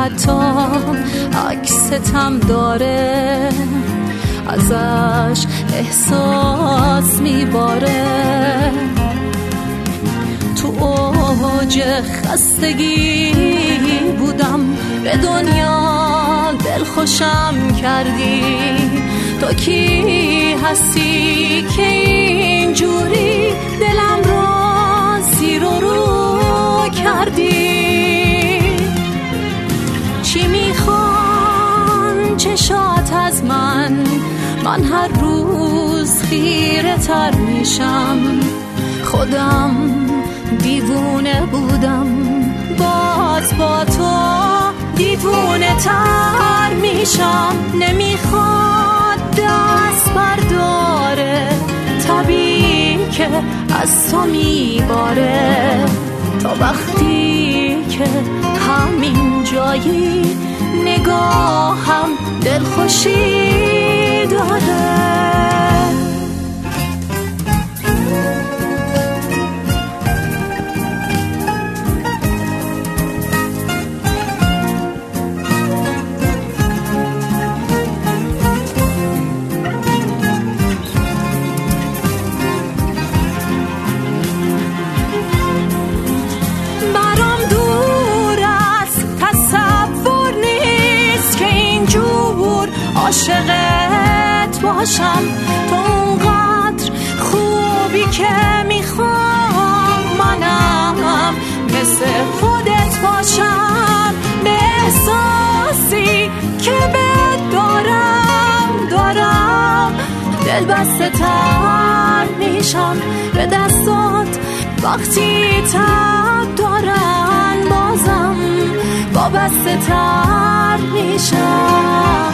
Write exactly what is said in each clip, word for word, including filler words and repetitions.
حتی عکستم داره، ازش احساس میباره. تو اوج خستگی بودم، به دنیا دل خوشم کردی. تو کی هستی که اینجوری دلم را زیر و رو کردی؟ چی میخوان چشات از من؟ من هر روز خیره تر میشم. خودم دیوونه بودم، باز با تو دیوونه تر میشم. نمیخواد دست برداره، طبیعی که از تو میباره. تا وقتی که همین جایی نگاهم دلخوشی داره. عاشقت باشم، تو اونقدر خوبی که میخوام منم مثل خودت باشم. به احساسی که بهت دارم دارم دل بسته تر میشم. به دستات وقتی تب دارن بازم وابسته تر میشم،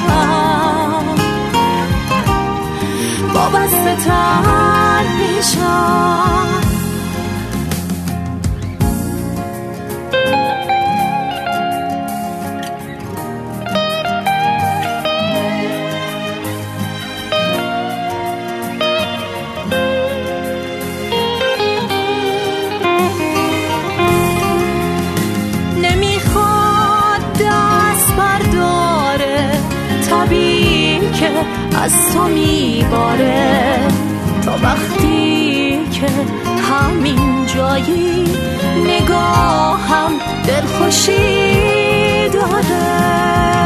وابسته تر میشم. که از تو میباره. تا وقتی که همین جایی نگاهم دلخوشی داره.